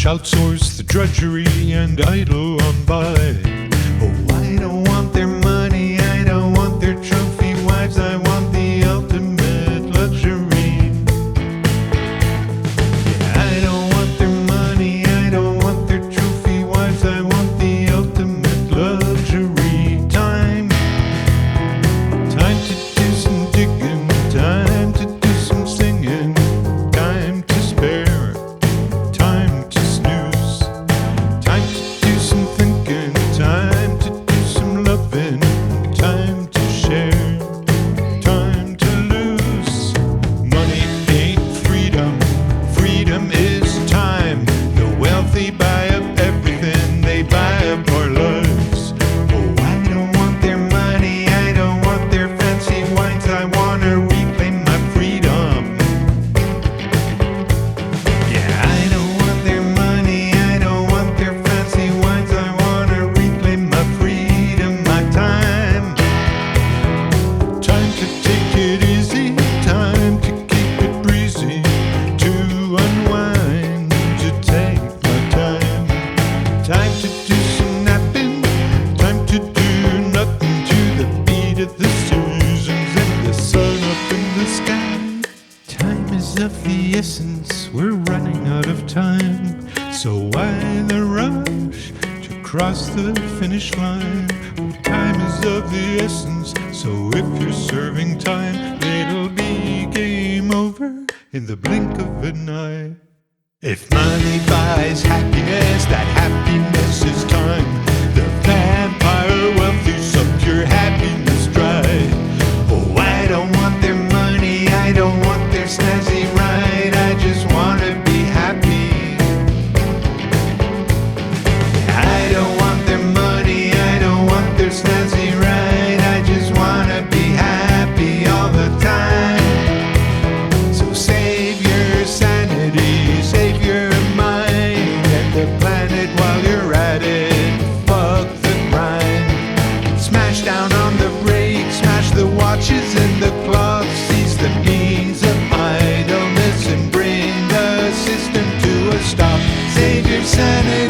outsource the drudgery and idle on by. Oh, I don't want their money, I don't want their trophy wives, I want the ultimate luxury. Yeah, I don't want their money, I don't want their trophy wives, I want the ultimate luxury. Time to do some digging, time to do some singing, time to spare, time to snooze, time to do some thinking, time to do some loving, time to share, time to lose. Money ain't freedom, freedom is time. The wealthy buy up everything, they buy up our lives. Oh, I don't want their money, I don't want their fancy wines, I wanna reclaim my freedom. Yeah, I don't want their money, I don't want their fancy wines, I wanna reclaim my freedom, my time. Time to take it easy, time to keep it breezy, to unwind, to take my time. Time to do some napping, time to do nothing to the beat of the seasons and the sun up in the sky. Time is of the essence, we're running out of time. So why the rush to cross the finish line? Oh, time is of the essence, so if you're serving time, it'll be game over in the blink of an eye. If money buys happiness, that happiness is time. The vampire wealthy suck your happiness dry. Oh, I don't want their money, I don't want their snazzy ride, I just wanna be happy. I don't want their money, I don't want their snazzy ride, I just wanna be happy all the time. So save your sanity, save your mind and the planet while you're at it. Fuck the grind. Smash down on the brakes, smash the watches and the clocks, seize the means of idleness and bring the system to a stop. Save your sanity.